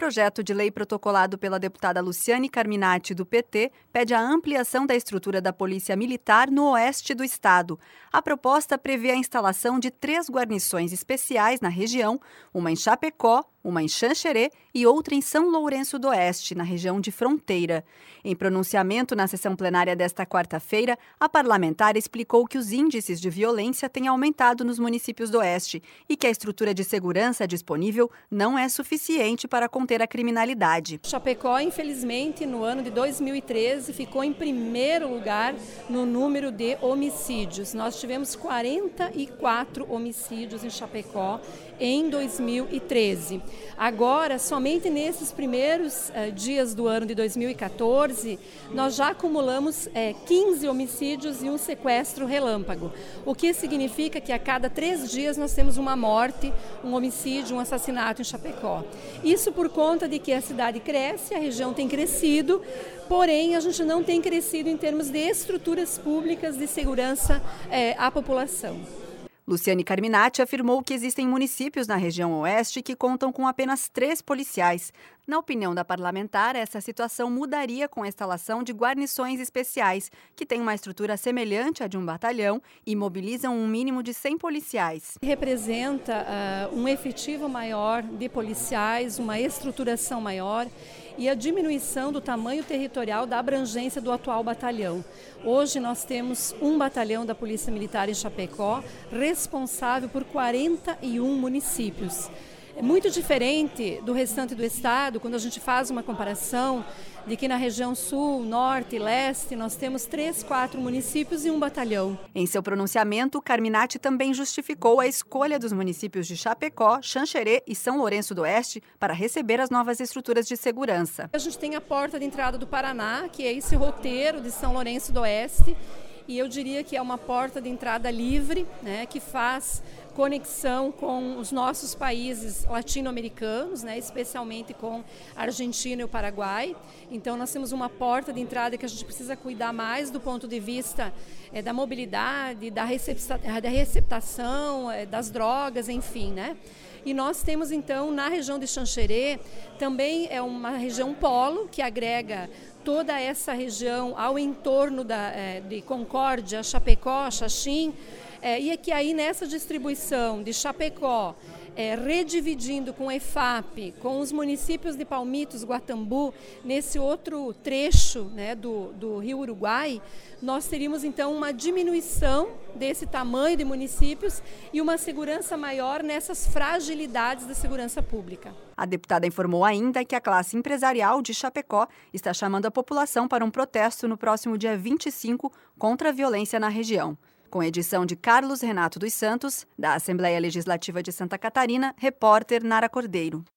projeto de lei protocolado pela deputada Luciane Carminati, do PT, pede a ampliação da estrutura da Polícia Militar no oeste do estado. A proposta prevê a instalação de 3 guarnições especiais na região, uma em Chapecó, uma em Xanxerê e outra em São Lourenço do Oeste, na região de fronteira. Em pronunciamento na sessão plenária desta quarta-feira, a parlamentar explicou que os índices de violência têm aumentado nos municípios do Oeste e que a estrutura de segurança disponível não é suficiente para conter a criminalidade. Chapecó, infelizmente, no ano de 2013, ficou em primeiro lugar no número de homicídios. Nós tivemos 44 homicídios em Chapecó em 2013. Agora, somente nesses primeiros dias do ano de 2014, nós já acumulamos 15 homicídios e um sequestro relâmpago, o que significa que a cada 3 dias nós temos uma morte, um homicídio, um assassinato em Chapecó. Isso por conta de que a cidade cresce, a região tem crescido, porém a gente não tem crescido em termos de estruturas públicas de segurança à população. Luciane Carminati afirmou que existem municípios na região oeste que contam com apenas 3 policiais. Na opinião da parlamentar, essa situação mudaria com a instalação de guarnições especiais, que têm uma estrutura semelhante à de um batalhão e mobilizam um mínimo de 100 policiais. Representa um efetivo maior de policiais, uma estruturação maior e a diminuição do tamanho territorial da abrangência do atual batalhão. Hoje nós temos um batalhão da Polícia Militar em Chapecó, responsável por 41 municípios. É muito diferente do restante do estado, quando a gente faz uma comparação de que na região sul, norte e leste nós temos 3, 4 municípios e um batalhão. Em seu pronunciamento, Carminati também justificou a escolha dos municípios de Chapecó, Xanxerê e São Lourenço do Oeste para receber as novas estruturas de segurança. A gente tem a porta de entrada do Paraná, que é esse roteiro de São Lourenço do Oeste, e eu diria que é uma porta de entrada livre, né, que faz conexão com os nossos países latino-americanos, né, especialmente com a Argentina e o Paraguai. Então nós temos uma porta de entrada que a gente precisa cuidar mais do ponto de vista da mobilidade, da receptação, das drogas, enfim, né? E nós temos então na região de Xanxerê, também é uma região polo que agrega toda essa região ao entorno de Concórdia, Chapecó, Xaxim, e é que aí nessa distribuição de Chapecó, redividindo com EFAP, com os municípios de Palmitos, Guatambu, nesse outro trecho, né, do Rio Uruguai, nós teríamos então uma diminuição desse tamanho de municípios e uma segurança maior nessas fragilidades da segurança pública. A deputada informou ainda que a classe empresarial de Chapecó está chamando a população para um protesto no próximo dia 25 contra a violência na região. Com edição de Carlos Renato dos Santos, da Assembleia Legislativa de Santa Catarina, repórter Nara Cordeiro.